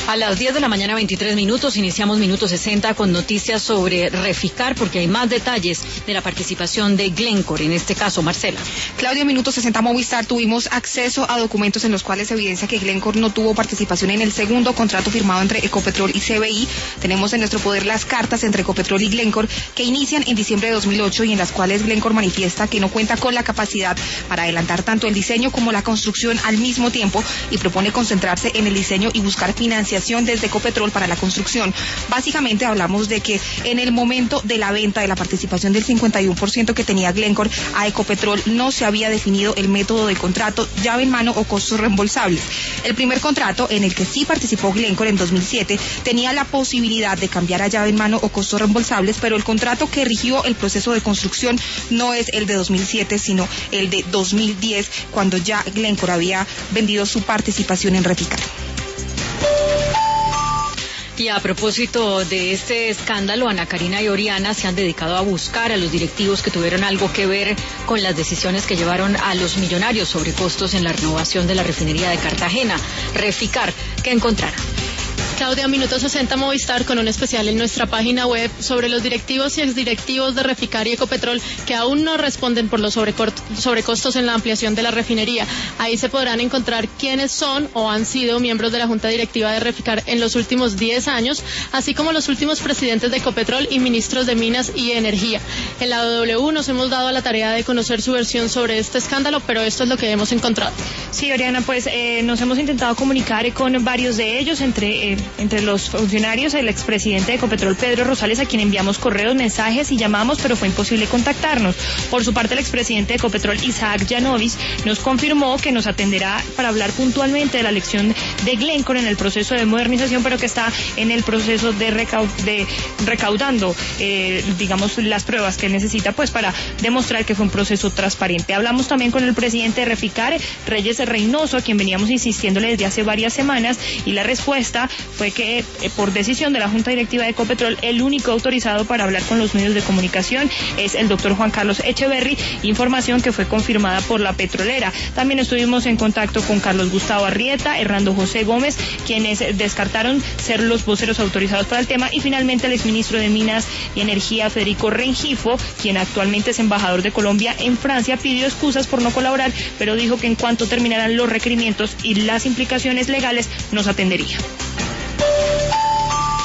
A las 10 de la mañana, 23 minutos, iniciamos Minuto 60 con noticias sobre Reficar, porque hay más detalles de la participación de Glencore, en este caso, Marcela. Claudia, Minuto 60 Movistar, tuvimos acceso a documentos en los cuales evidencia que Glencore no tuvo participación en el segundo contrato firmado entre Ecopetrol y CBI. Tenemos en nuestro poder las cartas entre Ecopetrol y Glencore que inician en diciembre de 2008 y en las cuales Glencore manifiesta que no cuenta con la capacidad para adelantar tanto el diseño como la construcción al mismo tiempo y propone concentrarse en el diseño y buscar financiación desde Ecopetrol para la construcción. Básicamente hablamos de que en el momento de la venta de la participación del 51% que tenía Glencore a Ecopetrol no se había definido el método de contrato, llave en mano o costos reembolsables. El primer contrato en el que sí participó Glencore en 2007 tenía la posibilidad de cambiar a llave en mano o costos reembolsables, pero el contrato que rigió el proceso de construcción no es el de 2007, sino el de 2010, cuando ya Glencore había vendido su participación en Reficar. Y a propósito de este escándalo, Ana Karina y Oriana se han dedicado a buscar a los directivos que tuvieron algo que ver con las decisiones que llevaron a los millonarios sobrecostos en la renovación de la refinería de Cartagena. Reficar, ¿qué encontraron? Claudia, Minuto 60 Movistar con un especial en nuestra página web sobre los directivos y exdirectivos de Reficar y Ecopetrol que aún no responden por los sobrecostos en la ampliación de la refinería. Ahí se podrán encontrar quiénes son o han sido miembros de la Junta Directiva de Reficar en los últimos 10 años, así como los últimos presidentes de Ecopetrol y ministros de Minas y Energía. En la W nos hemos dado a la tarea de conocer su versión sobre este escándalo, pero esto es lo que hemos encontrado. Sí, Oriana, pues nos hemos intentado comunicar con varios de ellos, entre los funcionarios, el expresidente de Ecopetrol, Pedro Rosales, a quien enviamos correos, mensajes y llamamos, pero fue imposible contactarnos. Por su parte, el expresidente de Ecopetrol, Isaac Yanovich, nos confirmó que nos atenderá para hablar puntualmente de la elección de Glencore en el proceso de modernización, pero que está en el proceso de recaudando, digamos, las pruebas que necesita, pues, para demostrar que fue un proceso transparente. Hablamos también con el presidente de Reficar, Reyes Reynoso, a quien veníamos insistiéndole desde hace varias semanas, y la respuesta fue que por decisión de la Junta Directiva de Ecopetrol, el único autorizado para hablar con los medios de comunicación es el doctor Juan Carlos Echeverry, información que fue confirmada por la petrolera. También estuvimos en contacto con Carlos Gustavo Arrieta, Hernando José Gómez, quienes descartaron ser los voceros autorizados para el tema, y finalmente el exministro de Minas y Energía, Federico Rengifo, quien actualmente es embajador de Colombia en Francia, pidió excusas por no colaborar, pero dijo que en cuanto terminaran los requerimientos y las implicaciones legales nos atendería.